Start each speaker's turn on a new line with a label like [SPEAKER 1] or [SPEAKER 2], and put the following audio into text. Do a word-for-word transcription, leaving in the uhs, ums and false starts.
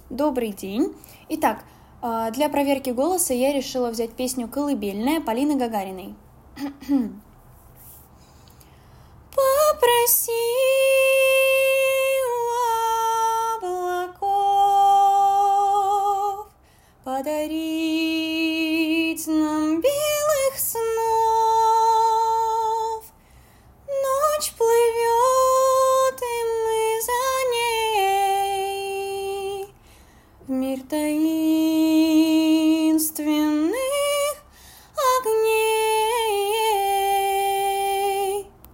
[SPEAKER 1] Добрый день. Итак, э, для проверки голоса я решила взять песню «Колыбельная» Полины Гагариной. Попроси у облаков подарить нам белых снов. Ночь плывет, и мы за ней в мир таинственный